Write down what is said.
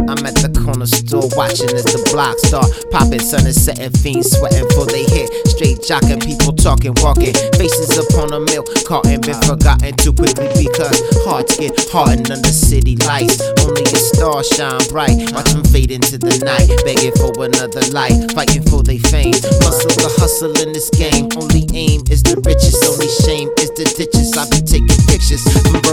I'm at the corner store watching as the block start popping. Sun is setting, fiends sweating for they hit. Straight jocking, people talking, walking. Faces upon a milk carton, been forgotten too quickly because hearts get hardened under city lights. Only a star shine bright, watch them fade into the night, begging for another light, fighting for they fame. Muscle the hustle in this game, only aim is the richest, only shame is the ditches. I be taking pictures from